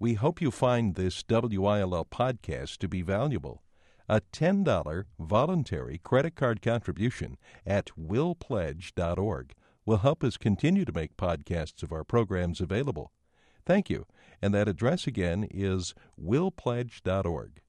We hope you find this WILL podcast to be valuable. A $10 voluntary credit card contribution at willpledge.org will help us continue to make podcasts of our programs available. Thank you. And that address again is willpledge.org.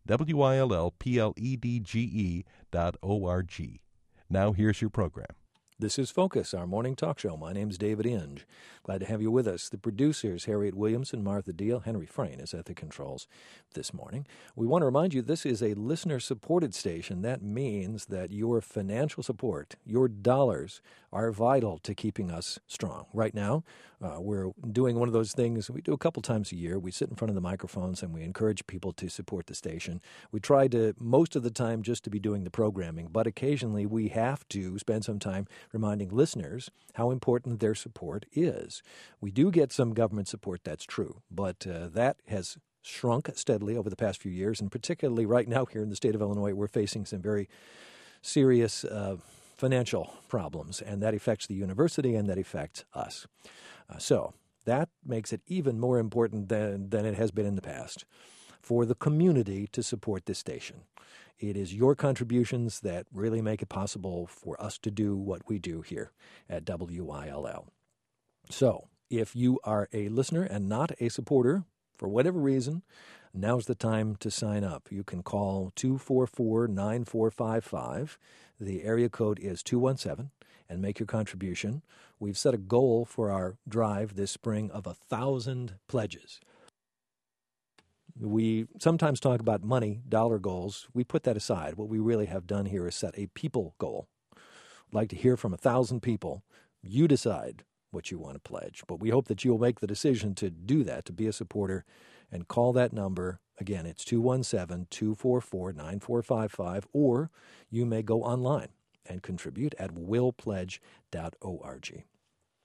WILLPLEDGE.org. Now here's your program. This is Focus, our morning talk show. My name's David Inge. Glad to have you with us. The producers, Harriet Williamson, Martha Deal, Henry Frayne is at the controls this morning. We want to remind you this is a listener-supported station. That means that your financial support, your dollars, are vital to keeping us strong. Right now, we're doing one of those things we do a couple times a year. We sit in front of the microphones and we encourage people to support the station. We try to, most of the time, just to be doing the programming, but occasionally we have to spend some time reminding listeners how important their support is. We do get some government support, that's true, but that has shrunk steadily over the past few years, and particularly right now here in the state of Illinois, we're facing some very serious financial problems, and that affects the university and that affects us. So that makes it even more important than it has been in the past for the community to support this station. It is your contributions that really make it possible for us to do what we do here at WILL. So, if you are a listener and not a supporter, for whatever reason, now's the time to sign up. You can call 244-9455. The area code is 217 and make your contribution. We've set a goal for our drive this spring of 1,000 pledges. We sometimes talk about money, dollar goals. We put that aside. What we really have done here is set a people goal. I'd like to hear from 1,000 people. You decide what you want to pledge. But we hope that you'll make the decision to do that, to be a supporter, and call that number. Again, it's 217-244-9455, or you may go online and contribute at willpledge.org.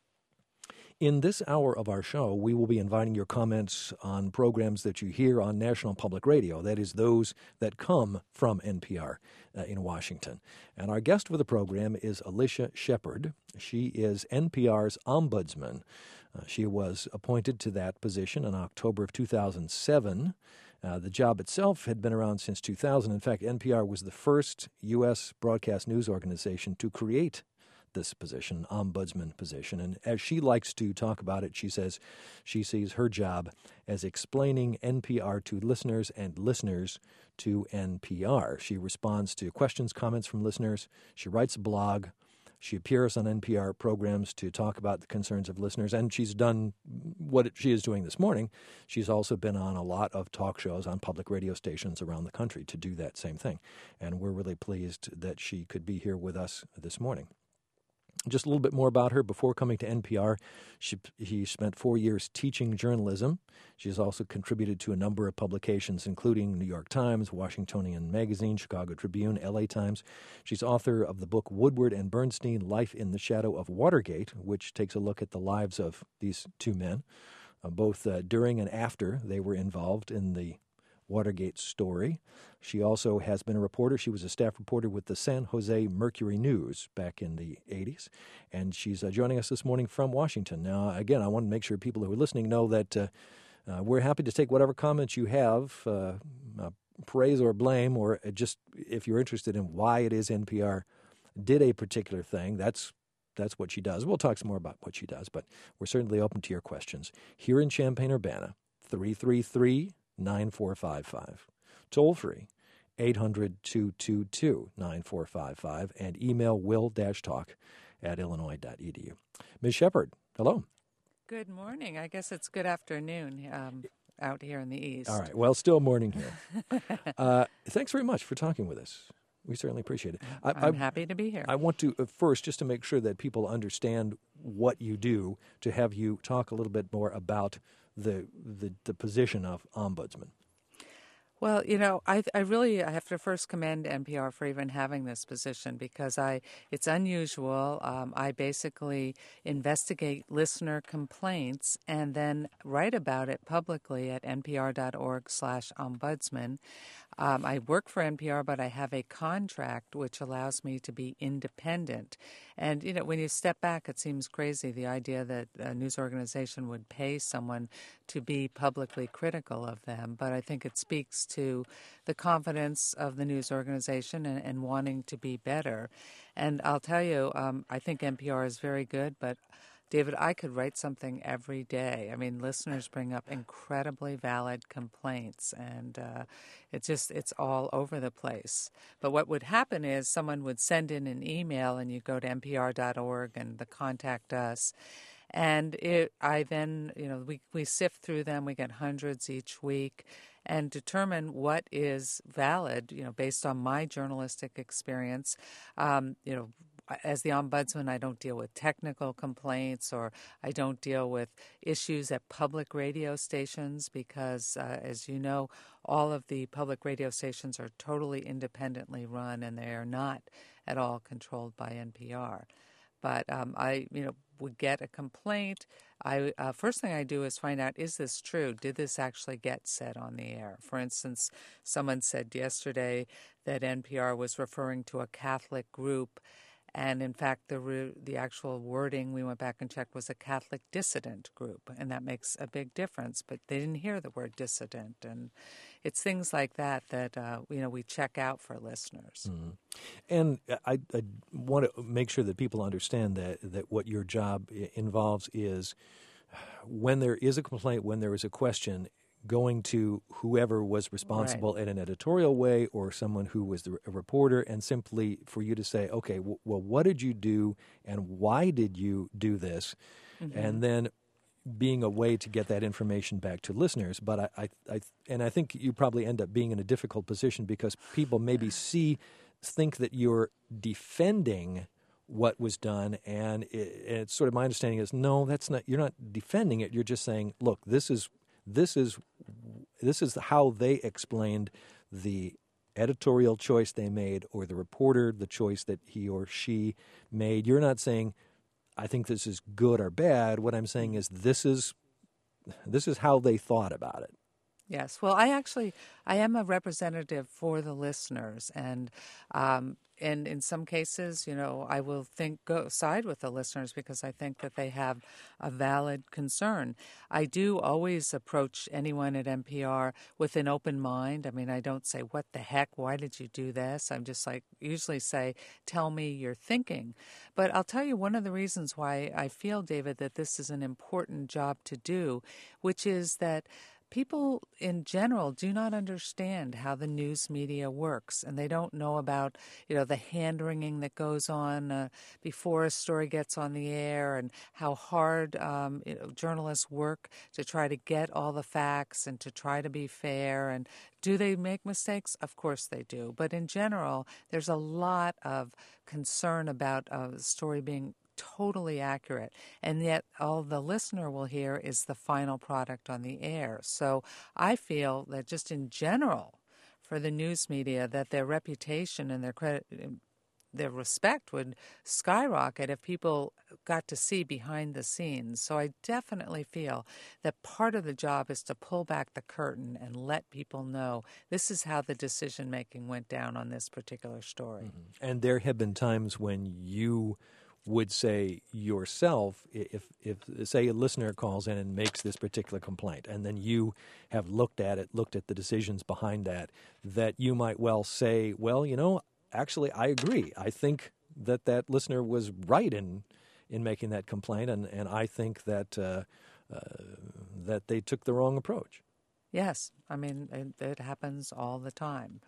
In this hour of our show, we will be inviting your comments on programs that you hear on National Public Radio, that is, those that come from NPR in Washington. And our guest for the program is Alicia Shepard. She is NPR's ombudsman. She was appointed to that position in October of 2007. The job itself had been around since 2000. In fact, NPR was the first U.S. broadcast news organization to create this position, ombudsman position. And as she likes to talk about it, she says she sees her job as explaining NPR to listeners and listeners to NPR. She responds to questions, comments from listeners. She writes a blog. She appears on NPR programs to talk about the concerns of listeners, and she's done what she is doing this morning. She's also been on a lot of talk shows on public radio stations around the country to do that same thing. And we're really pleased that she could be here with us this morning. Just a little bit more about her. Before coming to NPR, she spent 4 years teaching journalism. She's also contributed to a number of publications, including New York Times, Washingtonian Magazine, Chicago Tribune, LA Times. She's author of the book Woodward and Bernstein, Life in the Shadow of Watergate, which takes a look at the lives of these two men, both during and after they were involved in the Watergate story. She also has been a reporter. She was a staff reporter with the San Jose Mercury News back in the 80s, and she's joining us this morning from Washington. Now, again, I want to make sure people who are listening know that we're happy to take whatever comments you have, praise or blame, or just if you're interested in why it is NPR did a particular thing. That's what she does. We'll talk some more about what she does, but we're certainly open to your questions. Here in Champaign-Urbana, 333-9455. Toll free, 800-222-9455, and email will-talk@illinois.edu. Ms. Shepard, hello. Good morning. I guess it's good afternoon out here in the East. All right. Well, still morning here. Thanks very much for talking with us. We certainly appreciate it. I'm happy to be here. I want to first, just to make sure that people understand what you do, to have you talk a little bit more about the position of ombudsman. Well, you know, I have to first commend NPR for even having this position because it's unusual. I basically investigate listener complaints and then write about it publicly at npr.org/ombudsman. I work for NPR, but I have a contract which allows me to be independent. And, when you step back, it seems crazy, the idea that a news organization would pay someone to be publicly critical of them. But I think it speaks to the confidence of the news organization and wanting to be better. And I'll tell you, I think NPR is very good, but David, I could write something every day. I mean, listeners bring up incredibly valid complaints, and it's all over the place. But what would happen is someone would send in an email, and you go to npr.org and the contact us. And I then, we sift through them. We get hundreds each week and determine what is valid, based on my journalistic experience. As the ombudsman, I don't deal with technical complaints, or I don't deal with issues at public radio stations because, as you know, all of the public radio stations are totally independently run, and they are not at all controlled by NPR. But I would get a complaint. First thing I do is find out, is this true? Did this actually get said on the air? For instance, someone said yesterday that NPR was referring to a Catholic group, and in fact, the actual wording, we went back and checked, was a Catholic dissident group, and that makes a big difference. But they didn't hear the word dissident, and it's things like that we check out for listeners. Mm-hmm. And I want to make sure that people understand that what your job involves is when there is a complaint, when there is a question, going to whoever was responsible in an editorial way or someone who was a reporter, and simply for you to say, okay, well, what did you do and why did you do this? Mm-hmm. And then being a way to get that information back to listeners. But I think you probably end up being in a difficult position because people maybe think that you're defending what was done, and it's sort of my understanding is, no, that's not. You're not defending it. You're just saying, look, this is how they explained the editorial choice they made, or the reporter, the choice that he or she made. You're not saying, I think this is good or bad. What I'm saying is this is how they thought about it. Yes. Well, I am a representative for the listeners, and in some cases, I will go side with the listeners because I think that they have a valid concern. I do always approach anyone at NPR with an open mind. I mean, I don't say, what the heck, why did you do this? I'm just usually say, tell me your thinking. But I'll tell you one of the reasons why I feel, David, that this is an important job to do, which is that people in general do not understand how the news media works, and they don't know about, the hand-wringing that goes on before a story gets on the air, and how hard journalists work to try to get all the facts and to try to be fair. And do they make mistakes? Of course they do. But in general, there's a lot of concern about the story being totally accurate, and yet all the listener will hear is the final product on the air. So I feel that just in general for the news media, that their reputation and their respect would skyrocket if people got to see behind the scenes. So I definitely feel that part of the job is to pull back the curtain and let people know this is how the decision making went down on this particular story. Mm-hmm. And there have been times when you would say yourself, if say a listener calls in and makes this particular complaint, and then you have looked at the decisions behind that you might well say, well, actually I agree. I think that listener was right in making that complaint, and I think that that they took the wrong approach. Yes, I mean it happens all the time.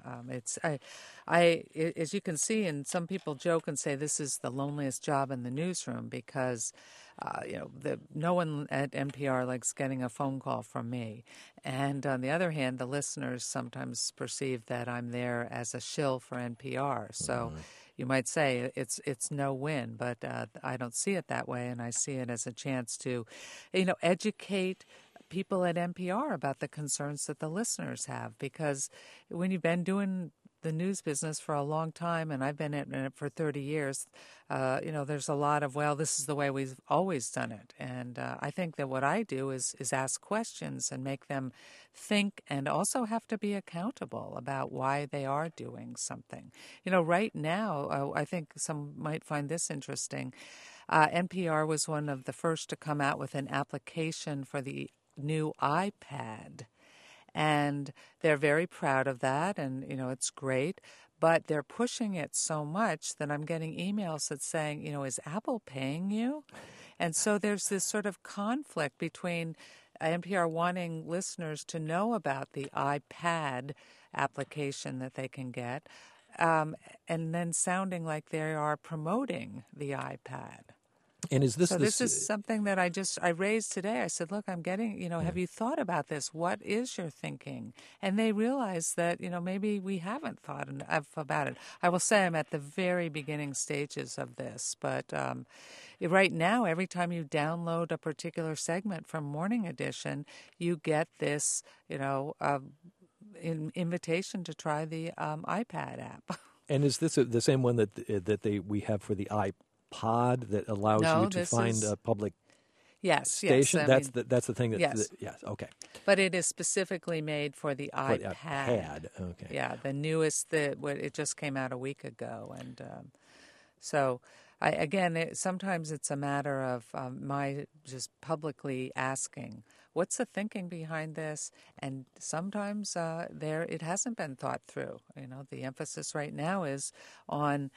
As you can see, and some people joke and say this is the loneliest job in the newsroom because, no one at NPR likes getting a phone call from me, and on the other hand, the listeners sometimes perceive that I'm there as a shill for NPR. So. Mm-hmm. You might say it's no win, but I don't see it that way, and I see it as a chance to, educate people at NPR about the concerns that the listeners have. Because when you've been doing the news business for a long time, and I've been in it for 30 years, there's a lot of, well, this is the way we've always done it. And I think that what I do is ask questions and make them think, and also have to be accountable about why they are doing something. Right now, I think some might find this interesting. NPR was one of the first to come out with an application for the new iPad. And they're very proud of that, and, it's great. But they're pushing it so much that I'm getting emails that's saying, is Apple paying you? And so there's this sort of conflict between NPR wanting listeners to know about the iPad application that they can get, and then sounding like they are promoting the iPad. And is this so this is something that I raised today. I said, look, I'm getting, have you thought about this? What is your thinking? And they realized that, maybe we haven't thought enough about it. I will say I'm at the very beginning stages of this, but right now, every time you download a particular segment from Morning Edition, you get this, invitation to try the iPad app. And is this the same one that we have for the iPod that allows you to find a public station? Yes. That's the thing that yes. Yes, okay. But it is specifically made for the iPad. iPad, okay. Yeah, the newest. It just came out a week ago, and so. Sometimes it's a matter of my just publicly asking, what's the thinking behind this? And sometimes it hasn't been thought through. The emphasis right now is on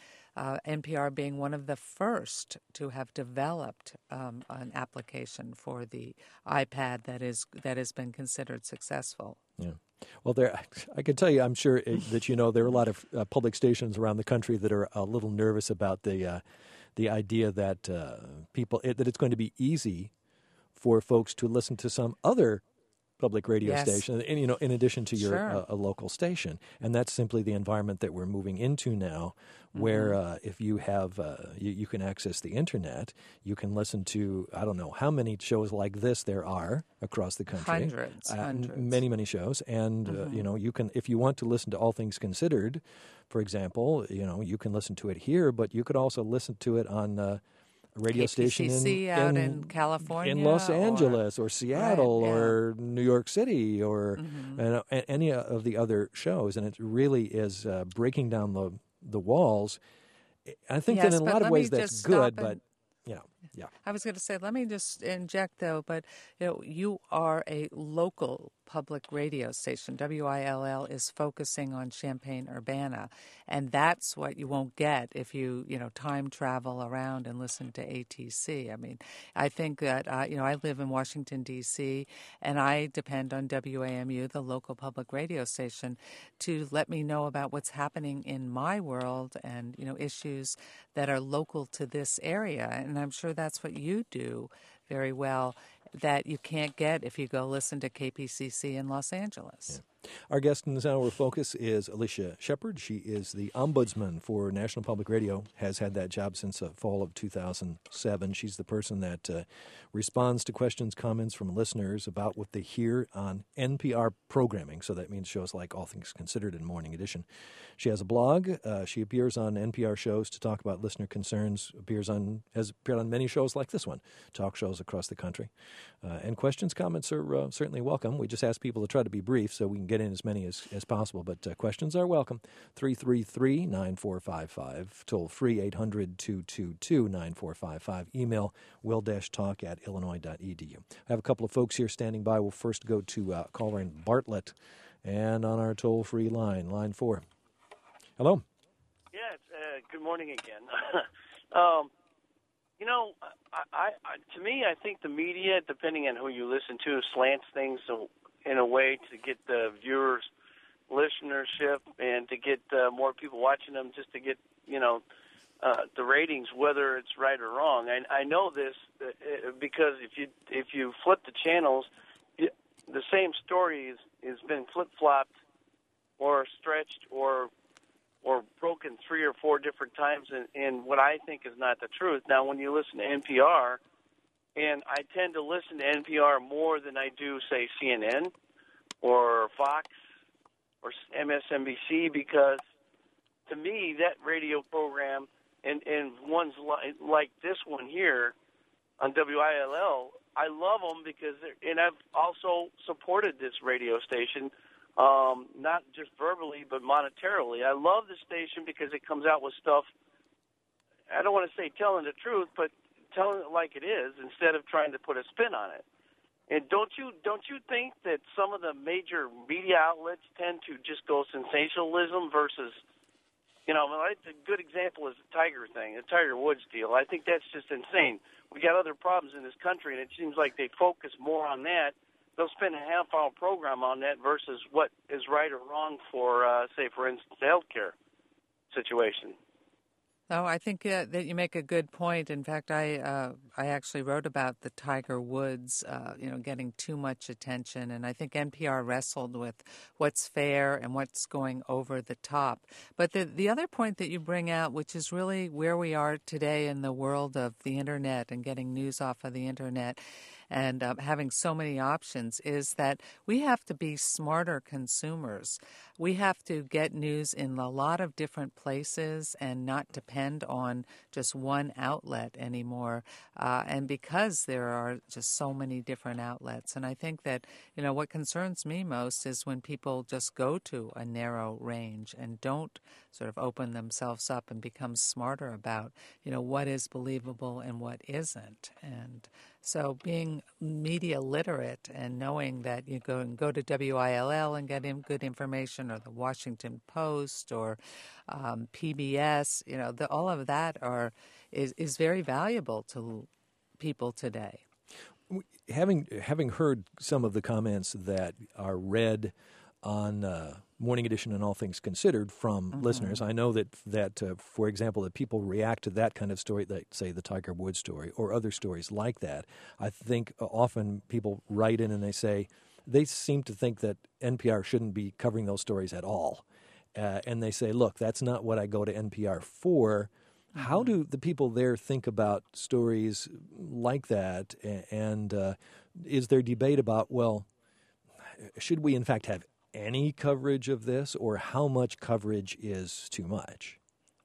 NPR being one of the first to have developed an application for the iPad that has been considered successful. Yeah. Well, I can tell you, I'm sure that there are a lot of public stations around the country that are a little nervous about the idea that that it's going to be easy for folks to listen to some other public radio station, and, in addition to your a local station. And that's simply the environment that we're moving into now, where if you have you can access the internet, you can listen to, I don't know how many shows like this there are across the country. Hundreds. Many shows. And, you can, if you want to listen to All Things Considered, for example, you can listen to it here, but you could also listen to it on a radio station in California, in Los Angeles or Seattle or New York City or any of the other shows, and it really is breaking down the walls. I think that in a lot of ways that's good, but yeah. I was going to say, let me just inject though, but you are a local public radio station. WILL is focusing on Champaign-Urbana, and that's what you won't get if you time travel around and listen to ATC. I mean, I think that I live in Washington D.C. and I depend on WAMU, the local public radio station, to let me know about what's happening in my world and issues that are local to this area. And I'm sure that's what you do very well, that you can't get if you go listen to KPCC in Los Angeles. Yeah. Our guest in this hour of Focus is Alicia Shepard. She is the ombudsman for National Public Radio, has had that job since the fall of 2007. She's the person that responds to questions, comments from listeners about what they hear on NPR programming. So that means shows like All Things Considered and Morning Edition. She has a blog. She appears on NPR shows to talk about listener concerns, has appeared on many shows like this one, talk shows across the country. And questions, comments are certainly welcome. We just ask people to try to be brief so we can get in as many as possible, but questions are welcome. 333-9455, toll free 800-222-9455, email will-talk@illinois.edu. I have a couple of folks here standing by. We'll first go to caller in Bartlett, and on our toll-free line 4. Hello. Yes, good morning again. To me, I think the media, depending on who you listen to, slants things in a way to get the viewers' listenership and to get more people watching them, just to get the ratings, whether it's right or wrong. I know this because if you flip the channels, the same story has been flip-flopped or stretched or broken 3 or 4 different times in what I think is not the truth. Now, when you listen to NPR, and I tend to listen to NPR more than I do, say, CNN or Fox or MSNBC, because to me, that radio program and ones like this one here on WILL, I love them because and I've also supported this radio station, not just verbally but monetarily. I love the station because it comes out with stuff. I don't want to say telling the truth, but telling it like it is instead of trying to put a spin on it. And don't you think that some of the major media outlets tend to just go sensationalism versus, a good example is the Tiger thing, the Tiger Woods deal. I think that's just insane. We got other problems in this country, and it seems like they focus more on that. They'll spend a half-hour program on that versus what is right or wrong for, say, for instance, the healthcare situation. Oh, I think that you make a good point. In fact, I actually wrote about the Tiger Woods, getting too much attention, and I think NPR wrestled with what's fair and what's going over the top. But the other point that you bring out, which is really where we are today in the world of the Internet and getting news off of the Internet, and having so many options, is that we have to be smarter consumers. We have to get news in a lot of different places and not depend on just one outlet anymore. And because there are just so many different outlets. And I think that, what concerns me most is when people just go to a narrow range and don't sort of open themselves up and become smarter about, what is believable and what isn't. And so being media literate and knowing that you go to WILL and get good information, or the Washington Post, or PBS, all of that is very valuable to people today. Having heard some of the comments that are read on Morning Edition and All Things Considered from listeners, I know that for example, that people react to that kind of story, like, say, the Tiger Woods story or other stories like that. I think often people write in and they say they seem to think that NPR shouldn't be covering those stories at all. And they say, look, that's not what I go to NPR for. How do the people there think about stories like that? And is there debate about, well, should we in fact have any coverage of this, or how much coverage is too much?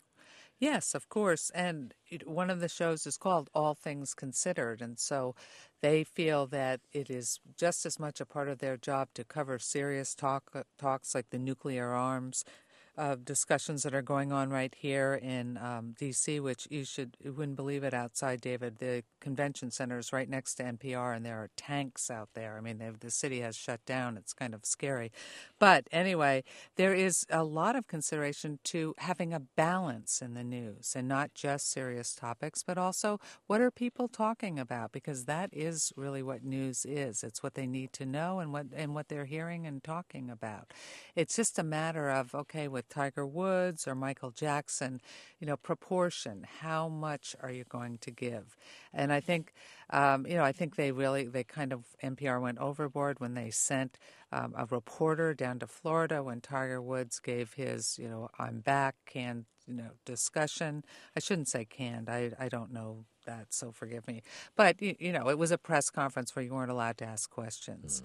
Yes, of course. And one of the shows is called All Things Considered. And so they feel that it is just as much a part of their job to cover serious talks like the nuclear arms discussions that are going on right here in D.C., which you wouldn't believe it outside, David. The convention center is right next to NPR, and there are tanks out there. I mean, the city has shut down. It's kind of scary. But anyway, there is a lot of consideration to having a balance in the news, and not just serious topics, but also what are people talking about, because that is really what news is. It's what they need to know and what they're hearing and talking about. It's just a matter of, okay, with Tiger Woods or Michael Jackson, proportion. How much are you going to give? And I think, I think they kind of, NPR went overboard when they sent a reporter down to Florida when Tiger Woods gave his, I'm back, canned, discussion. I shouldn't say canned. I don't know that, so forgive me. But, it was a press conference where you weren't allowed to ask questions.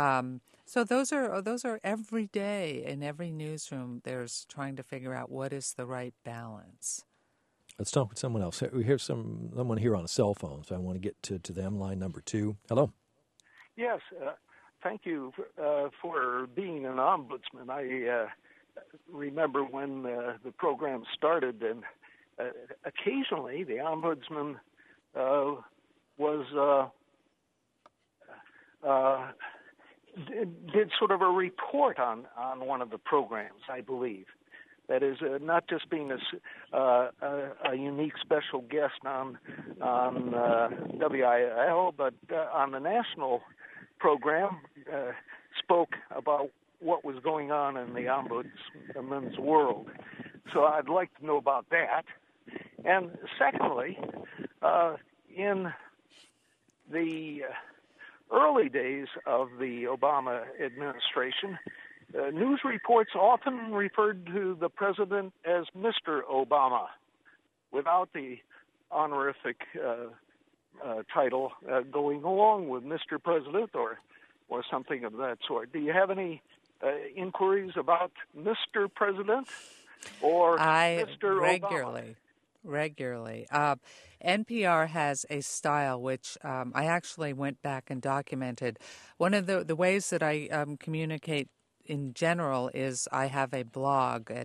So those are every day in every newsroom. There's trying to figure out what is the right balance. Let's talk with someone else. We hear someone here on a cell phone, so I want to get to them. Line number 2. Hello. Yes, thank you for being an ombudsman. I remember when the program started, and occasionally the ombudsman did sort of a report on one of the programs, I believe. That is, not just being a unique special guest on WIL, but on the national program, spoke about what was going on in the ombudsman's world. So I'd like to know about that. And secondly, in the early days of the Obama administration, news reports often referred to the president as Mr. Obama, without the honorific title going along with Mr. President or something of that sort. Do you have any inquiries about Mr. President or Mr. Regularly. NPR has a style which I actually went back and documented. One of the ways that I communicate in general is I have a blog at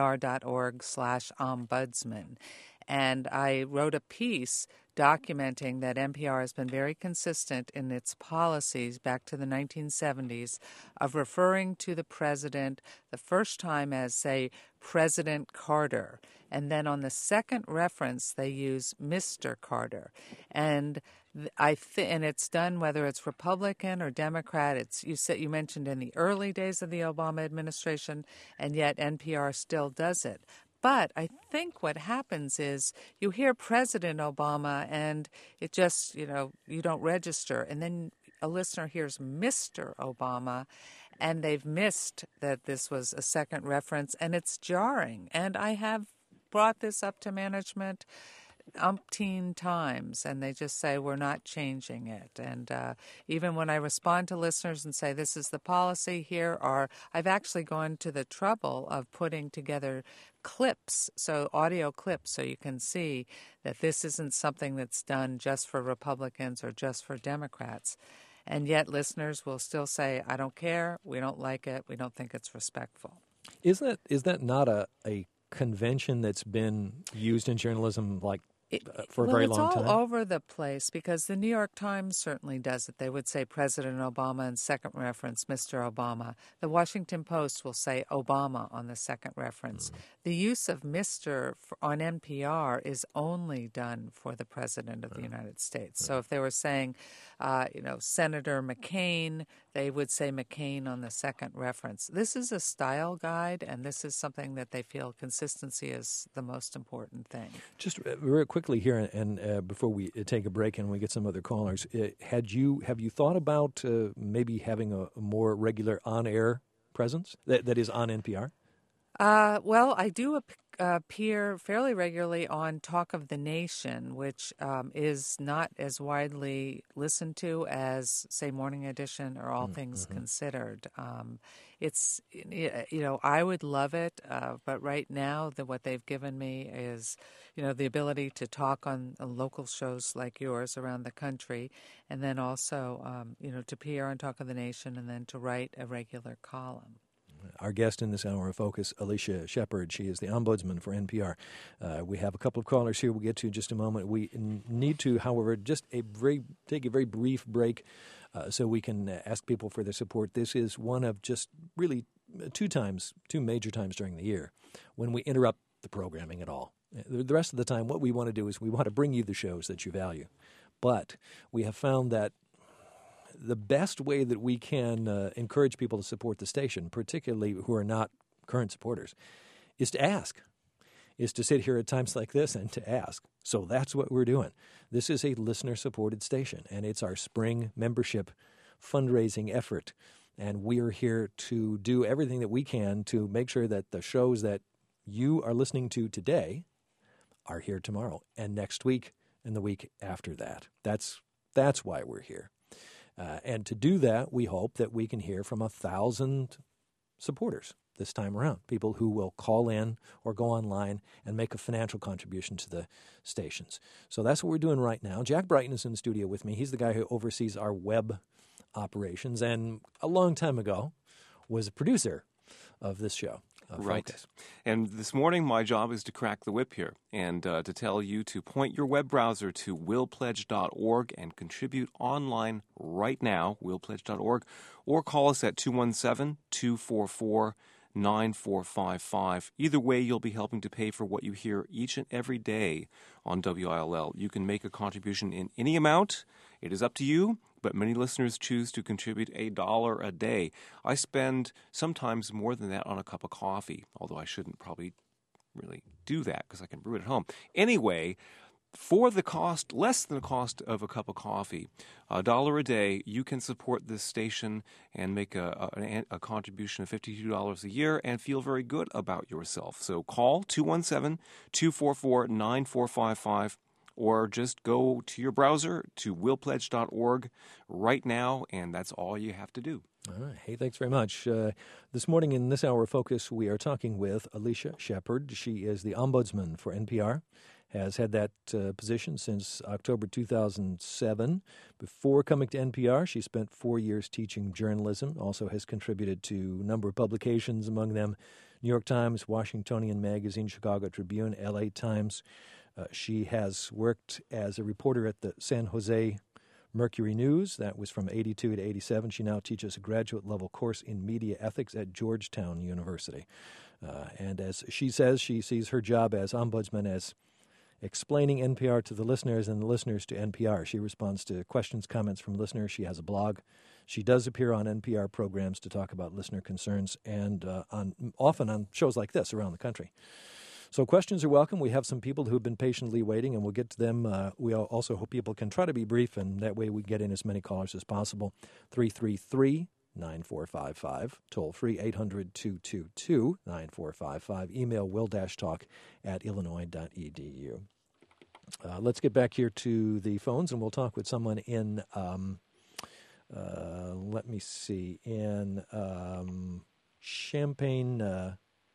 npr.org/ombudsman. And I wrote a piece documenting that NPR has been very consistent in its policies back to the 1970s of referring to the president the first time as, say, President Carter. And then on the second reference, they use Mr. Carter. And and it's done whether it's Republican or Democrat. You mentioned in the early days of the Obama administration, and yet NPR still does it. But I think what happens is you hear President Obama and it just, you don't register. And then a listener hears Mr. Obama and they've missed that this was a second reference, and it's jarring. And I have brought this up to management umpteen times, and they just say we're not changing it. And even when I respond to listeners and say this is the policy, I've actually gone to the trouble of putting together clips, so audio clips, so you can see that this isn't something that's done just for Republicans or just for Democrats. And yet listeners will still say, I don't care, we don't like it, we don't think it's respectful. Is that not a convention that's been used in journalism for a very long time? It's all over the place because the New York Times certainly does it. They would say President Obama and second reference, Mr. Obama. The Washington Post will say Obama on the second reference. The use of Mr. on NPR is only done for the President of the United States. So if they were saying, Senator McCain, they would say McCain on the second reference. This is a style guide, and this is something that they feel consistency is the most important thing. Just very quickly here, and before we take a break and we get some other callers, have you thought about maybe having a more regular on-air presence that is on NPR? Well, I do appear fairly regularly on Talk of the Nation, which is not as widely listened to as, say, Morning Edition or All Things Considered. It's, I would love it, but right now what they've given me is, the ability to talk on local shows like yours around the country, and then also, to appear on Talk of the Nation and then to write a regular column. Our guest in this hour of focus, Alicia Shepard. She is the ombudsman for NPR. We have a couple of callers here we'll get to in just a moment. We need to, however, just take a very brief break so we can ask people for their support. This is one of just really two major times during the year when we interrupt the programming at all. The rest of the time, what we want to do is we want to bring you the shows that you value. But we have found that the best way that we can encourage people to support the station, particularly who are not current supporters, is to ask, is to sit here at times like this and to ask. So that's what we're doing. This is a listener-supported station, and it's our spring membership fundraising effort. And we are here to do everything that we can to make sure that the shows that you are listening to today are here tomorrow and next week and the week after that. That's why we're here. And to do that, we hope that we can hear from 1,000 supporters this time around, people who will call in or go online and make a financial contribution to the stations. So that's what we're doing right now. Jack Brighton is in the studio with me. He's the guy who oversees our web operations and a long time ago was a producer of this show. Right. Focus. And this morning, my job is to crack the whip here and to tell you to point your web browser to willpledge.org and contribute online right now, willpledge.org, or call us at 217-244-9455. Either way, you'll be helping to pay for what you hear each and every day on WILL. You can make a contribution in any amount. It is up to you. But many listeners choose to contribute $1 a day. I spend sometimes more than that on a cup of coffee, although I shouldn't probably really do that because I can brew it at home. Anyway, for the cost, less than the cost of a cup of coffee, $1 a day, you can support this station and make a contribution of $52 a year and feel very good about yourself. So call 217-244-9455. or just go to your browser to willpledge.org right now, and that's all you have to do. All right. Hey, thanks very much. This morning in this hour of Focus, we are talking with Alicia Shepard. She is the ombudsman for NPR, has had that position since October 2007. Before coming to NPR, she spent 4 years teaching journalism, also has contributed to a number of publications, among them New York Times, Washingtonian Magazine, Chicago Tribune, LA Times. She has worked as a reporter at the San Jose Mercury News. That was from 82 to 87. She now teaches a graduate-level course in media ethics at Georgetown University. And as she says, she sees her job as ombudsman as explaining NPR to the listeners and the listeners to NPR. She responds to questions, comments from listeners. She has a blog. She does appear on NPR programs to talk about listener concerns and often on shows like this around the country. So questions are welcome. We have some people who have been patiently waiting, and we'll get to them. We also hope people can try to be brief, and that way we get in as many callers as possible. 333-9455, toll-free 800-222-9455. Email will-talk@illinois.edu. Let's get back here to the phones, and we'll talk with someone in, let me see, in Champaign.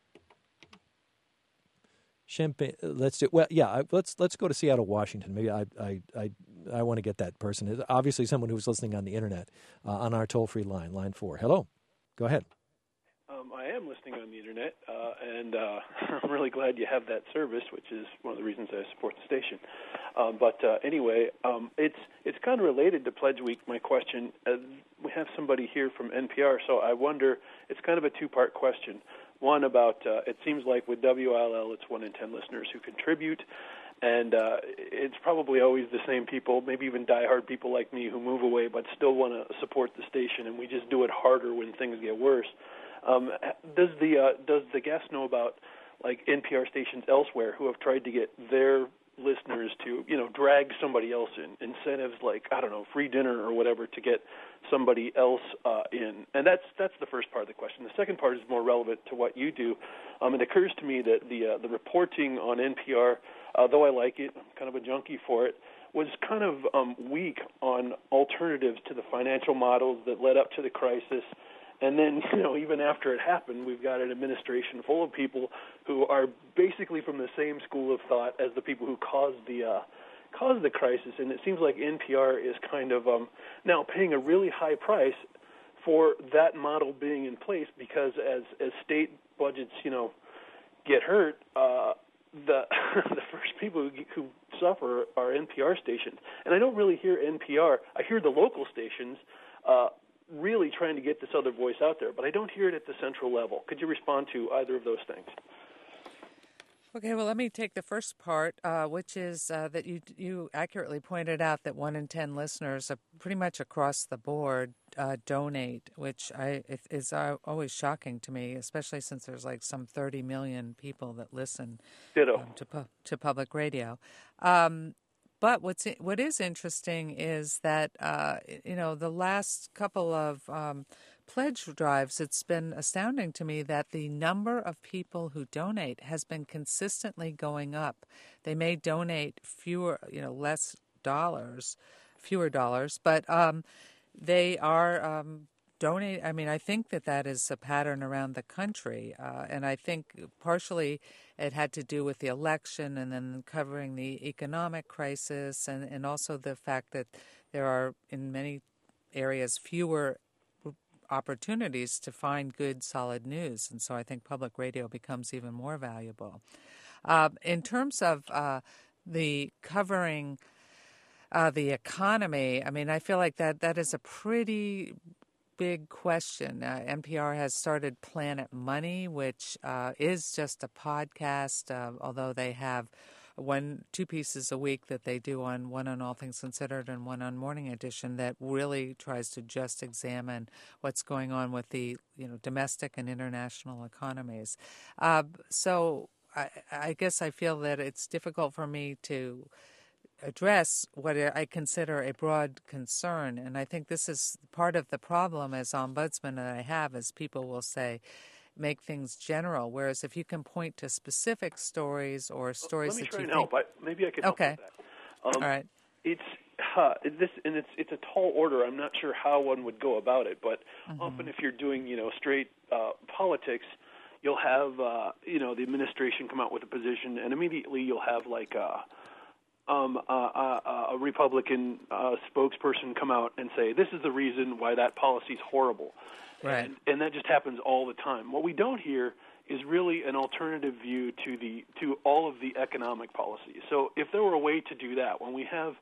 Let's do well. Yeah, let's go to Seattle, Washington. Maybe I want to get that person. Obviously, someone who's listening on the internet on our toll-free line 4. Hello, go ahead. I am listening on the internet, and I'm really glad you have that service, which is one of the reasons I support the station. But anyway, it's kind of related to Pledge Week. My question: we have somebody here from NPR, so I wonder. It's kind of a two-part question. One about, it seems like with WILL, it's 1 in 10 listeners who contribute, and it's probably always the same people, maybe even diehard people like me who move away but still want to support the station, and we just do it harder when things get worse. Does the guest know about, like, NPR stations elsewhere who have tried to get their listeners to, drag somebody else in, incentives like, I don't know, free dinner or whatever to get somebody else in? And that's the first part of the question. The second part is more relevant to what you do. It occurs to me that the reporting on NPR, though I like it, I'm kind of a junkie for it, was kind of weak on alternatives to the financial models that led up to the crisis. And then, even after it happened, we've got an administration full of people who are basically from the same school of thought as the people who caused the crisis. And it seems like NPR is kind of now paying a really high price for that model being in place, because as state budgets, get hurt, the first people who suffer are NPR stations. And I don't really hear NPR. I hear the local stations really trying to get this other voice out there, but I don't hear it at the central level. Could you respond to either of those things? Okay, well, let me take the first part, which is that you accurately pointed out that 1 in 10 listeners, pretty much across the board, donate, which is always shocking to me, especially since there's like some 30 million people that listen to public radio. But what is interesting is that, the last couple of pledge drives, it's been astounding to me that the number of people who donate has been consistently going up. They may donate fewer dollars, but they are donate. I mean, I think that is a pattern around the country, and I think partially it had to do with the election and then covering the economic crisis, and also the fact that there are in many areas fewer opportunities to find good, solid news, and so I think public radio becomes even more valuable. In terms of the covering the economy, I mean, I feel like that is a pretty big question. NPR has started Planet Money, which is just a podcast, although they have 2 pieces a week that they do one on All Things Considered and one on Morning Edition that really tries to just examine what's going on with the domestic and international economies. So I guess I feel that it's difficult for me to address what I consider a broad concern, and I think this is part of the problem as ombudsman that I have, is people will say, make things general, whereas if you can point to specific stories or stories let me that try you and think... help. Maybe I could help with that. All right. It's a tall order. I'm not sure how one would go about it, but often if you're doing straight politics, you'll have the administration come out with a position, and immediately you'll have like a Republican spokesperson come out and say, this is the reason why that policy is horrible. Right. And that just happens all the time. What we don't hear is really an alternative view to all of the economic policies. So if there were a way to do that, when we have,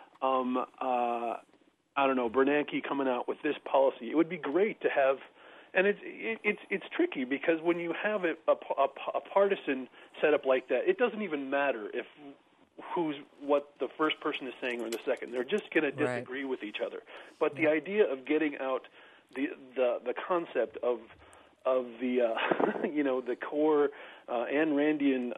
Bernanke coming out with this policy, it would be great to have. And it's tricky because when you have a partisan setup like that, it doesn't even matter if what the first person is saying or the second. They're just going to disagree with each other. But the idea of getting out the concept of the the core Ayn Randian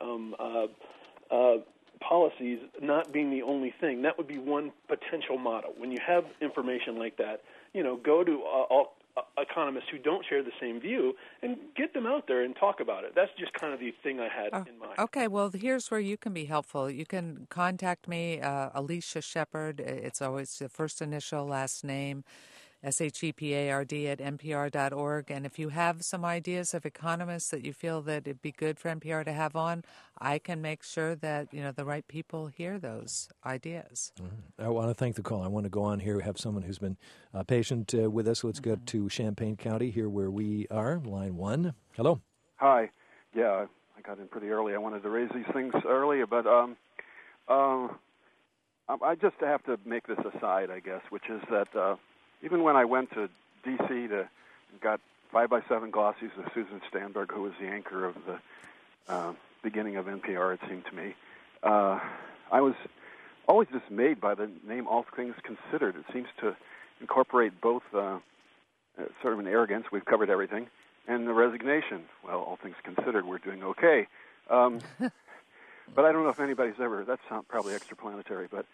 policies not being the only thing, that would be one potential model. When you have information like that, go to all economists who don't share the same view and get them out there and talk about it. That's just kind of the thing I had in mind. Okay, well, here's where you can be helpful. You can contact me, Alicia Shepard. It's always the first initial, last name, SHEPARD@NPR.org. And if you have some ideas of economists that you feel that it'd be good for NPR to have on, I can make sure that the right people hear those ideas. I want to thank the call. I want to go on here. We have someone who's been patient with us. Let's get to Champaign County here where we are. Line 1. Hello. Hi. Yeah, I got in pretty early. I wanted to raise these things earlier, but I just have to make this aside, I guess, which is that even when I went to D.C. got 5x7 glossies of Susan Stanberg, who was the anchor of the beginning of NPR, it seemed to me, I was always dismayed by the name All Things Considered. It seems to incorporate both sort of an arrogance, we've covered everything, and the resignation. Well, all things considered, we're doing okay. But I don't know if anybody's ever, that's probably extraplanetary, but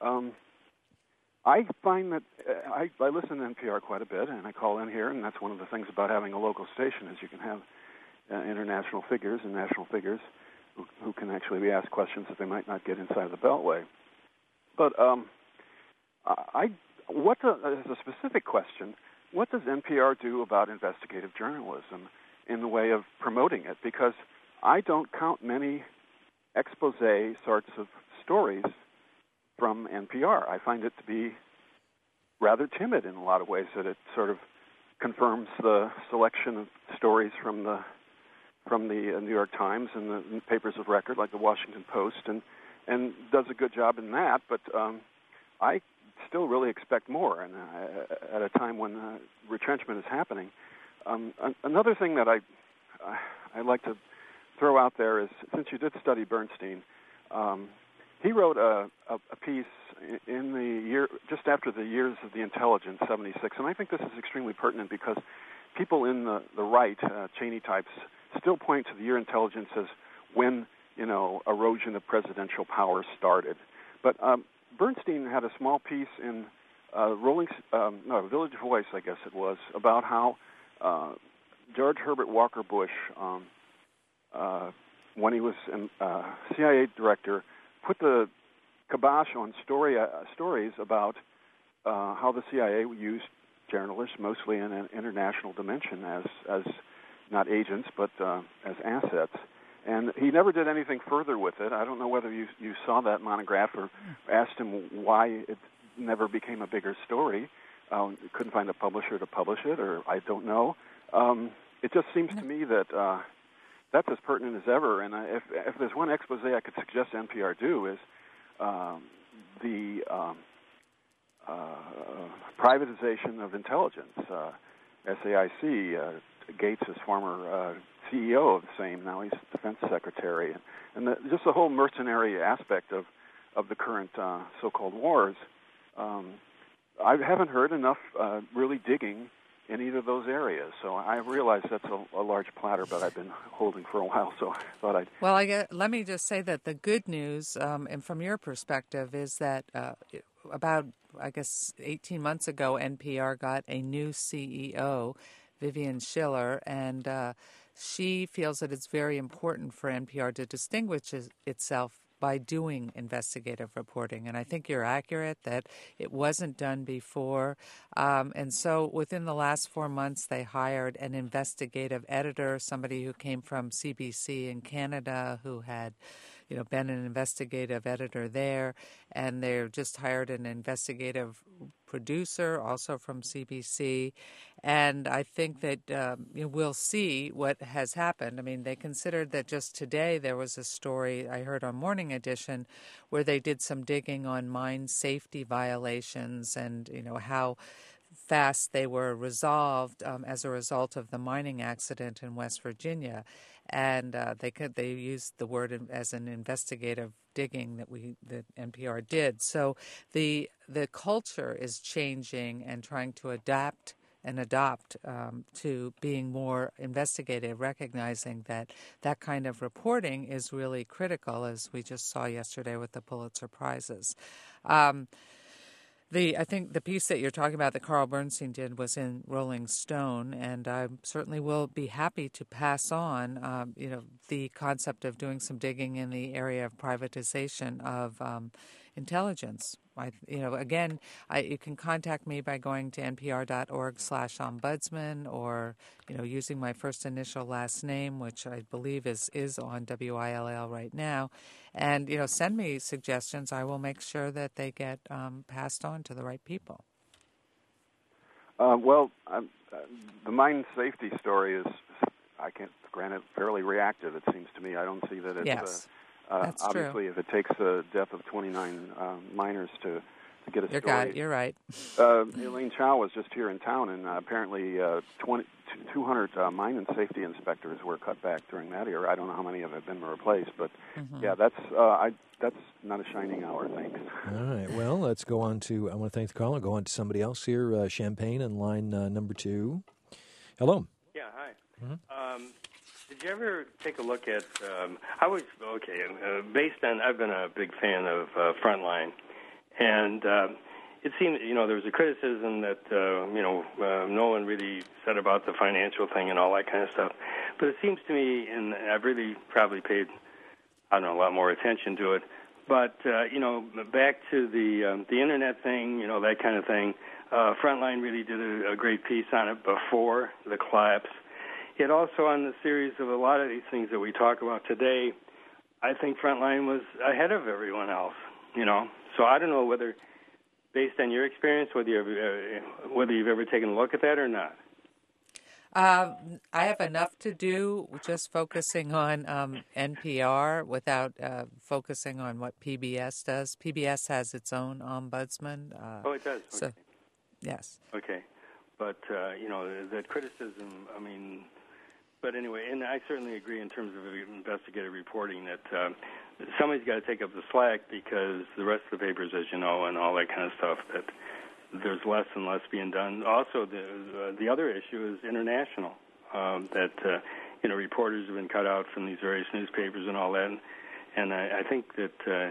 I find that I listen to NPR quite a bit, and I call in here, and that's one of the things about having a local station is you can have international figures and national figures who can actually be asked questions that they might not get inside the Beltway. But as a specific question, what does NPR do about investigative journalism in the way of promoting it? Because I don't count many expose sorts of stories from NPR. I find it to be rather timid in a lot of ways, that it sort of confirms the selection of stories from the New York Times and the papers of record like the Washington Post, and does a good job in that, but I still really expect more, and at a time when retrenchment is happening. Another thing that I like to throw out there is, since you did study Bernstein, he wrote a piece in the year just after the years of the intelligence, 76, and I think this is extremely pertinent because people in the right, Cheney types, still point to the year intelligence as when erosion of presidential power started. But Bernstein had a small piece in Village Voice, I guess it was, about how George Herbert Walker Bush, when he was CIA director, put the kibosh on stories about how the CIA used journalists, mostly in an international dimension, as not agents but as assets. And he never did anything further with it. I don't know whether you saw that monograph or asked him why it never became a bigger story. Couldn't find a publisher to publish it, or I don't know. It just seems to me that that's as pertinent as ever. And if there's one expose I could suggest NPR do is the privatization of intelligence. SAIC, Gates is former CEO of the same. Now he's defense secretary, and just the whole mercenary aspect of the current so-called wars. I haven't heard enough really digging in either of those areas. So I realize that's a large platter, but I've been holding for a while, so I thought I'd... Well, let me just say that the good news, and from your perspective, is that about, 18 months ago, NPR got a new CEO, Vivian Schiller, and she feels that it's very important for NPR to distinguish itself by doing investigative reporting. And I think you're accurate that it wasn't done before. And so within the last 4 months, they hired an investigative editor, somebody who came from CBC in Canada, who had been an investigative editor there, and they've just hired an investigative producer, also from CBC. And I think that we'll see what has happened. I mean, they considered that just today there was a story I heard on Morning Edition where they did some digging on mine safety violations and, how fast they were resolved as a result of the mining accident in West Virginia. And they used the word as an investigative digging that NPR did. So the culture is changing and trying to adapt and adopt to being more investigative, recognizing that kind of reporting is really critical, as we just saw yesterday with the Pulitzer Prizes. I think the piece that you're talking about that Carl Bernstein did was in Rolling Stone, and I certainly will be happy to pass on, the concept of doing some digging in the area of privatization of intelligence. You can contact me by going to npr.org/ombudsman or, using my first initial last name, which I believe is on WILL right now. And, send me suggestions. I will make sure that they get passed on to the right people. The mine safety story is, granted, fairly reactive, it seems to me. I don't see that it's... Yes. That's obviously, true. if it takes the death of 29 miners to get a story. You're right. Elaine Chao was just here in town, and apparently 200 mine and safety inspectors were cut back during that era. I don't know how many have been replaced, but that's not a shining hour, thanks. All right. Well, let's go on to, I want to thank the caller. Go on to somebody else here, Champaign in line number 2. Hello. Yeah, hi. Mm-hmm. Did you ever take a look at, based on, I've been a big fan of Frontline, and it seemed, there was a criticism that, no one really said about the financial thing and all that kind of stuff. But it seems to me, and I've really probably paid, a lot more attention to it, but, back to the Internet thing, that kind of thing, Frontline really did a great piece on it before the collapse. Yet also on the series of a lot of these things that we talk about today, I think Frontline was ahead of everyone else, So I don't know whether, based on your experience, whether you've ever taken a look at that or not. I have enough to do just focusing on NPR without focusing on what PBS does. PBS has its own ombudsman. It does? Okay. So, yes. Okay. But, that criticism, but anyway, and I certainly agree in terms of investigative reporting that somebody's got to take up the slack because the rest of the papers, as you know, and all that kind of stuff, that there's less and less being done. Also, the other issue is international, that, reporters have been cut out from these various newspapers and all that. And I think that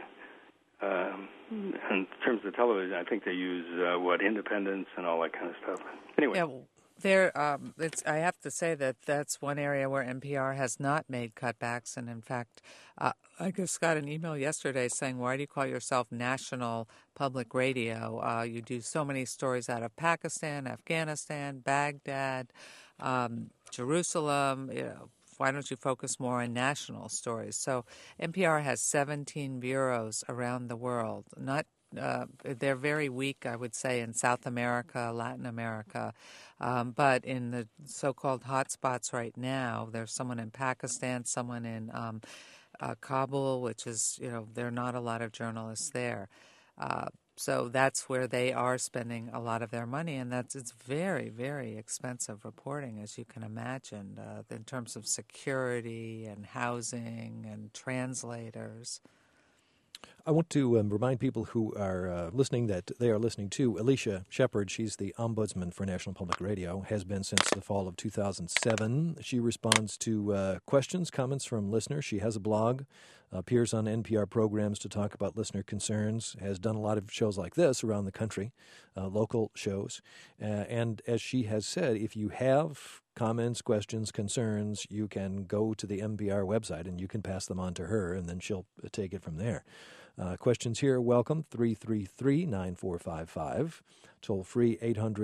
in terms of television, I think they use, independence and all that kind of stuff. Anyway. Yeah, I have to say that that's one area where NPR has not made cutbacks. And in fact, I just got an email yesterday saying, why do you call yourself National Public Radio? You do so many stories out of Pakistan, Afghanistan, Baghdad, Jerusalem. Why don't you focus more on national stories? So NPR has 17 bureaus around the world. They're very weak, I would say, in South America, Latin America. But in the so-called hotspots right now, there's someone in Pakistan, someone in Kabul, which is, there are not a lot of journalists there. So that's where they are spending a lot of their money, and it's very, very expensive reporting, as you can imagine, in terms of security and housing and translators. I want to remind people who are listening that they are listening to Alicia Shepard. She's the Ombudsman for National Public Radio, has been since the fall of 2007. She responds to questions, comments from listeners. She has a blog, appears on NPR programs to talk about listener concerns, has done a lot of shows like this around the country, local shows. And as she has said, if you have comments, questions, concerns, you can go to the NPR website and you can pass them on to her, and then she'll take it from there. Questions here, welcome, 333-9455. Toll free,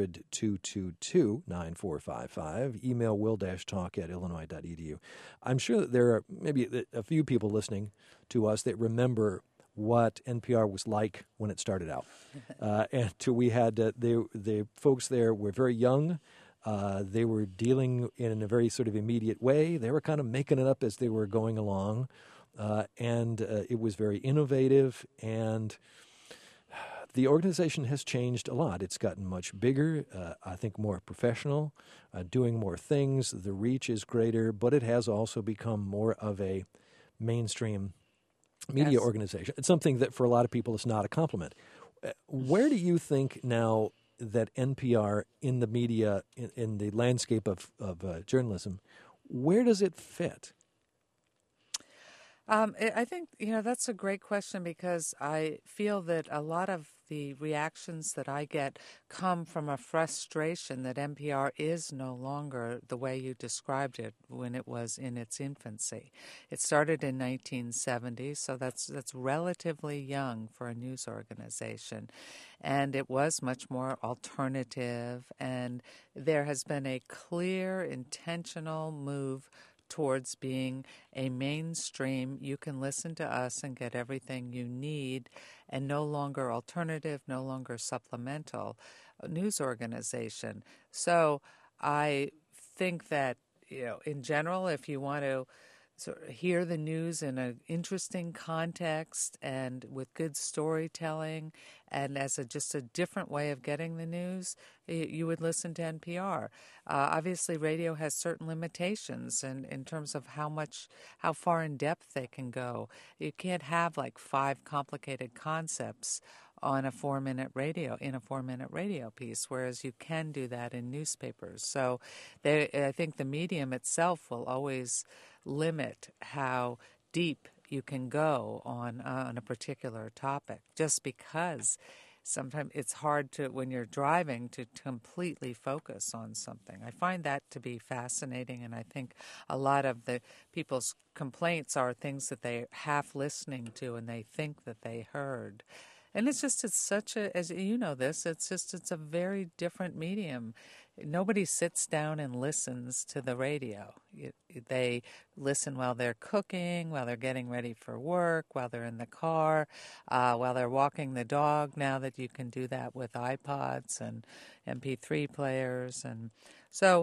800-222-9455. Email will-talk@illinois.edu. I'm sure that there are maybe a few people listening to us that remember what NPR was like when it started out. And we had, the folks there were very young. They were dealing in a very sort of immediate way. They were kind of making it up as they were going along. And it was very innovative, and the organization has changed a lot. It's gotten much bigger, I think more professional, doing more things. The reach is greater, but it has also become more of a mainstream media organization. It's something that for a lot of people is not a compliment. Where do you think now that NPR in the media, in the landscape of journalism, where does it fit? I think, that's a great question, because I feel that a lot of the reactions that I get come from a frustration that NPR is no longer the way you described it when it was in its infancy. It started in 1970, so that's relatively young for a news organization. And it was much more alternative, and there has been a clear, intentional move towards being a mainstream, you can listen to us and get everything you need, and no longer alternative, no longer supplemental news organization. So I think that, in general, if you want to sort of hear the news in an interesting context and with good storytelling and as just a different way of getting the news, you would listen to NPR. Obviously, radio has certain limitations in terms of how far in depth they can go. You can't have like 5 complicated concepts on a 4-minute radio piece, whereas you can do that in newspapers. So I think the medium itself will always limit how deep you can go on a particular topic, just because sometimes it's hard to, when you're driving, to completely focus on something. I find that to be fascinating, and I think a lot of the people's complaints are things that they're half listening to and they think that they heard. And it's such a, as you know this, it's a very different medium. Nobody sits down and listens to the radio. They listen while they're cooking, while they're getting ready for work, while they're in the car, while they're walking the dog, now that you can do that with iPods and MP3 players. And so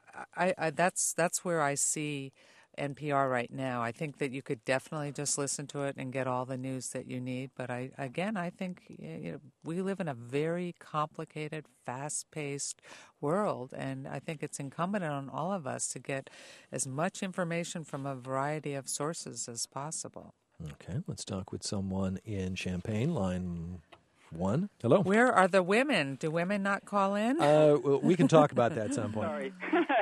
that's where I see NPR right now. I think that you could definitely just listen to it and get all the news that you need. But I think we live in a very complicated, fast-paced world, and I think it's incumbent on all of us to get as much information from a variety of sources as possible. Okay, let's talk with someone in Champaign, line 1. Hello. Where are the women? Do women not call in? Well, we can talk about that at some point. Sorry.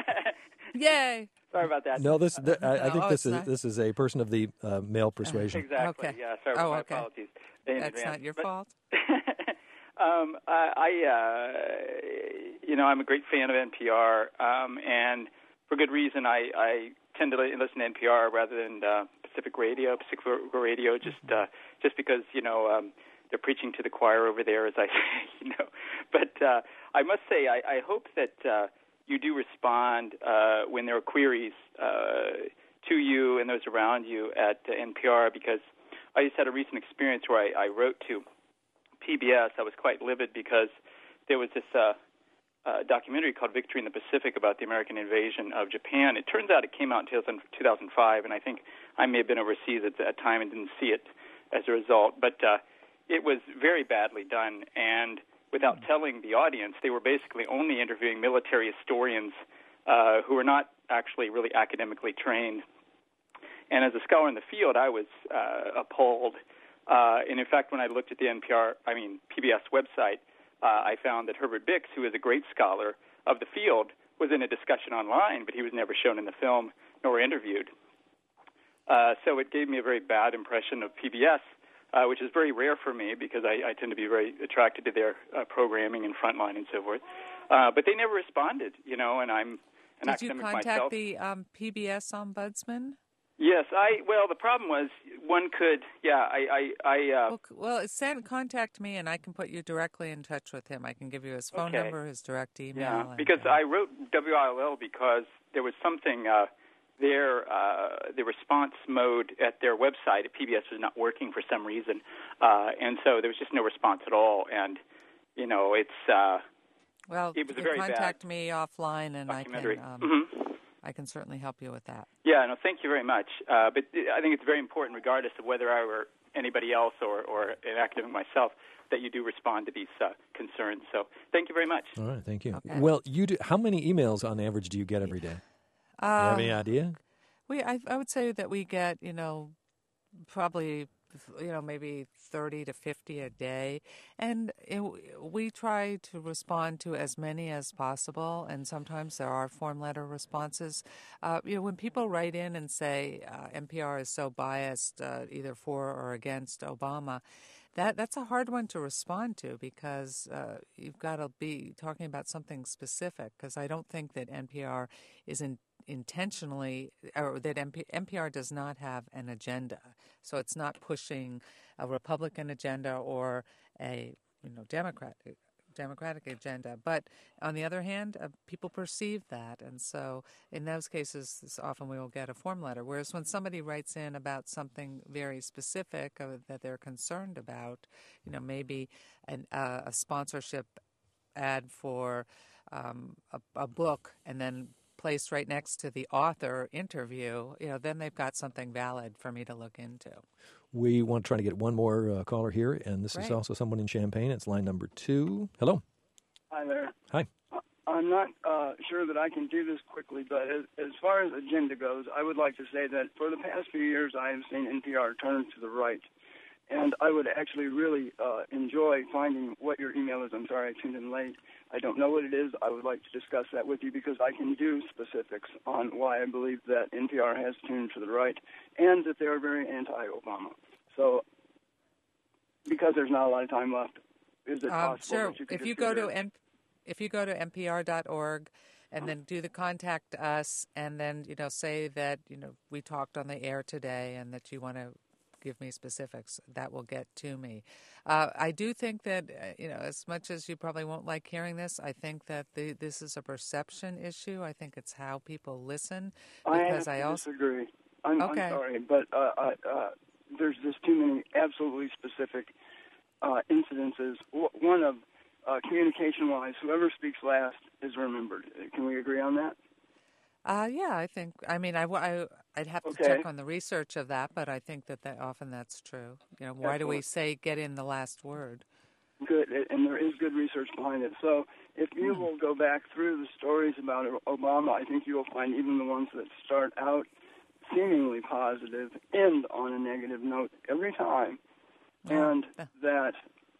Yay. Sorry about that. No, I think this is a person of the male persuasion. Exactly. Okay. Yeah. Sorry. My apologies. That's not your fault. I'm a great fan of NPR, and for good reason. I tend to listen to NPR rather than Pacific Radio, just because they're preaching to the choir over there, as I say. But I must say, I hope that you do respond when there are queries to you and those around you at NPR, because I just had a recent experience where I wrote to PBS. I was quite livid because there was this documentary called Victory in the Pacific about the American invasion of Japan. It turns out it came out in 2005, and I think I may have been overseas at that time and didn't see it as a result. But it was very badly done, and without telling the audience, they were basically only interviewing military historians who were not actually really academically trained. And as a scholar in the field, I was appalled. And in fact, when I looked at the PBS website, I found that Herbert Bix, who is a great scholar of the field, was in a discussion online, but he was never shown in the film nor interviewed. So it gave me a very bad impression of PBS, which is very rare for me because I tend to be very attracted to their programming and Frontline and so forth. But they never responded, and an Did you academic contact myself. the PBS ombudsman? Yes, well, the problem was one could, Contact me, and I can put you directly in touch with him. I can give you his phone Okay. number, his direct email. Yeah, because I wrote WILL because there was something, the response mode at their website at PBS was not working for some reason, and so there was just no response at all, and, it was a very contact me offline, and documentary. I can certainly help you with that. Yeah, no, thank you very much. But I think it's very important, regardless of whether I were anybody else or an academic myself, that you do respond to these concerns. So thank you very much. All right, thank you. Okay. Well, you do. How many emails on average do you get every day? Do you have any idea? I would say that we get, probably, maybe 30 to 50 a day. And we try to respond to as many as possible, and sometimes there are form letter responses. When people write in and say NPR is so biased either for or against Obama, that's a hard one to respond to because you've got to be talking about something specific, because I don't think that NPR is intentionally, or that NPR does not have an agenda. So it's not pushing a Republican agenda or a Democratic agenda. But on the other hand, people perceive that, and so in those cases, often we will get a form letter. Whereas when somebody writes in about something very specific that they're concerned about, maybe a sponsorship ad for a book, and then placed right next to the author interview, then they've got something valid for me to look into. We want to try to get one more caller here, and this Great. is also someone in Champaign. It's line number 2. Hello. Hi there. Hi. I'm not sure that I can do this quickly, but as far as agenda goes, I would like to say that for the past few years, I have seen NPR turn to the right. And I would actually really enjoy finding what your email is. I'm sorry I tuned in late. I don't know what it is. I would like to discuss that with you because I can do specifics on why I believe that NPR has tuned to the right and that they are very anti-Obama. So, because there's not a lot of time left, is it possible sure. that you could If you go to npr.org and then do the contact us and then, say that, we talked on the air today and that you want to give me specifics, that will get to me. I do think that, as much as you probably won't like hearing this, I think that this is a perception issue. I think it's how people listen. Because I disagree. I'm sorry, but there's just too many absolutely specific incidences. One of communication-wise, whoever speaks last is remembered. Can we agree on that? Yeah, I think. I mean, I'd have to check on the research of that, but I think that often that's true. Why do we say get in the last word? Good, and there is good research behind it. So if you will go back through the stories about Obama, I think you will find even the ones that start out seemingly positive end on a negative note every time, and that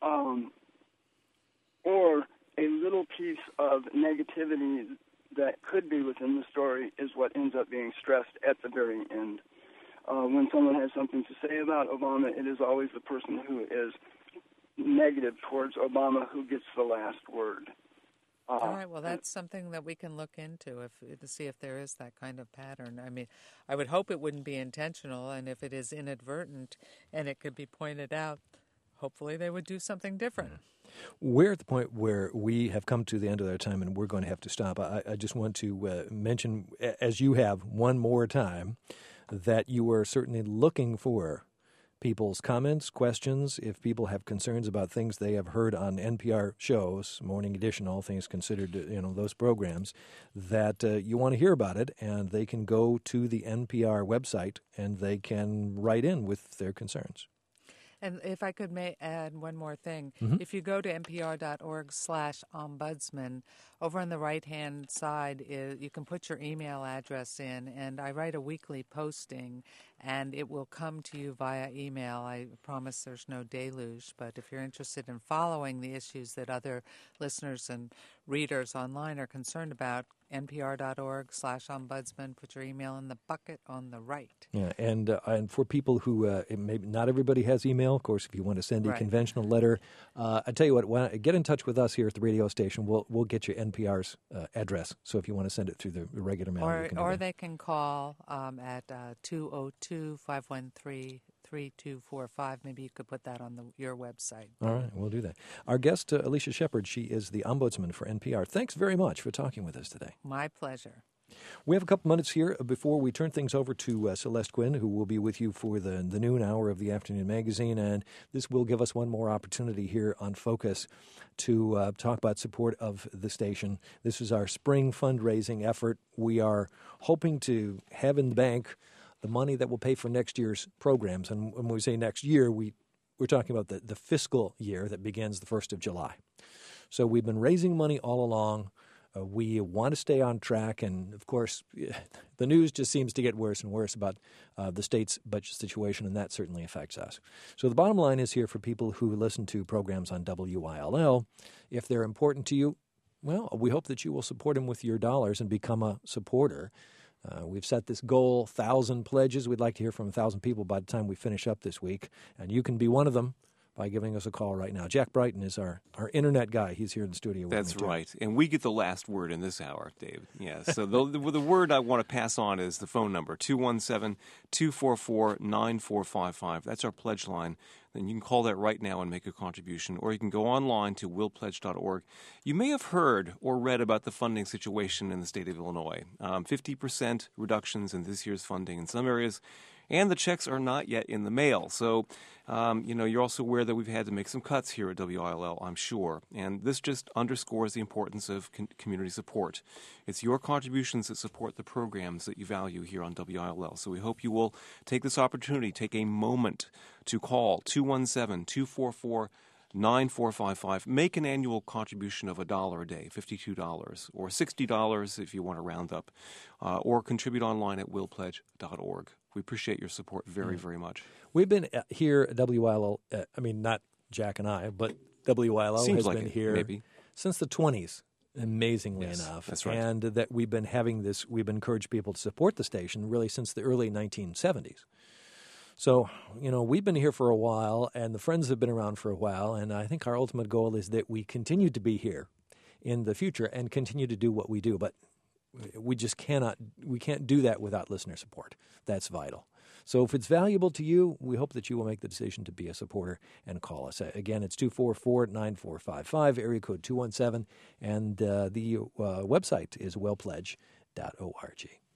or a little piece of negativity that could be within the story is what ends up being stressed at the very end. When someone has something to say about Obama, it is always the person who is negative towards Obama who gets the last word. All right, well, that's something that we can look into to see if there is that kind of pattern. I mean, I would hope it wouldn't be intentional, and if it is inadvertent and it could be pointed out, hopefully they would do something different. We're at the point where we have come to the end of our time, and we're going to have to stop. I just want to mention, as you have one more time, that you are certainly looking for people's comments, questions. If people have concerns about things they have heard on NPR shows, Morning Edition, All Things Considered, those programs, that you want to hear about it, and they can go to the NPR website and they can write in with their concerns. And if I could add one more thing, if you go to npr.org/ombudsman, over on the right-hand side, you can put your email address in, and I write a weekly posting, and it will come to you via email. I promise there's no deluge, but if you're interested in following the issues that other listeners and readers online are concerned about, npr.org/ombudsman. Put your email in the bucket on the right. Yeah, and for people who maybe not everybody has email, of course, if you want to send a conventional letter, I tell you what, get in touch with us here at the radio station. We'll get you NPR's address. So if you want to send it through the regular mail, you can do that. They can call at 202-513-3245. Maybe you could put that on your website. All right, we'll do that. Our guest, Alicia Shepard, she is the ombudsman for NPR. Thanks very much for talking with us today. My pleasure. We have a couple minutes here before we turn things over to Celeste Quinn, who will be with you for the noon hour of the afternoon magazine. And this will give us one more opportunity here on Focus to talk about support of the station. This is our spring fundraising effort. We are hoping to have in the bank the money that will pay for next year's programs. And when we say next year, we're talking about the fiscal year that begins the 1st of July. So we've been raising money all along. We want to stay on track, and of course, the news just seems to get worse and worse about the state's budget situation, and that certainly affects us. So the bottom line is here for people who listen to programs on WILL, if they're important to you, well, we hope that you will support them with your dollars and become a supporter. We've set this goal, 1,000 pledges. We'd like to hear from 1,000 people by the time we finish up this week, and you can be one of them by giving us a call right now. Jack Brighton is our internet guy. He's here in the studio with me. That's right. And we get the last word in this hour, Dave. Yeah. So the word I want to pass on is the phone number, 217-244-9455. That's our pledge line. Then you can call that right now and make a contribution, or you can go online to willpledge.org. You may have heard or read about the funding situation in the state of Illinois. 50% reductions in this year's funding in some areas, and the checks are not yet in the mail. So, you're also aware that we've had to make some cuts here at WILL, I'm sure. And this just underscores the importance of community support. It's your contributions that support the programs that you value here on WILL. So we hope you will take this opportunity, take a moment to call 217-244-9455. Make an annual contribution of $1 a day, $52, or $60 if you want to round up, or contribute online at willpledge.org. We appreciate your support very, very much. We've been here at WILL, not Jack and I, but WILL has been here since the 20s, amazingly enough. That's right. And that we've been encouraged people to support the station really since the early 1970s. So, we've been here for a while, and the friends have been around for a while, and I think our ultimate goal is that we continue to be here in the future and continue to do what we do. But we can't do that without listener support. That's vital. So if it's valuable to you, we hope that you will make the decision to be a supporter and call us. Again, it's 244-9455, area code 217, and the website is willpledge.org.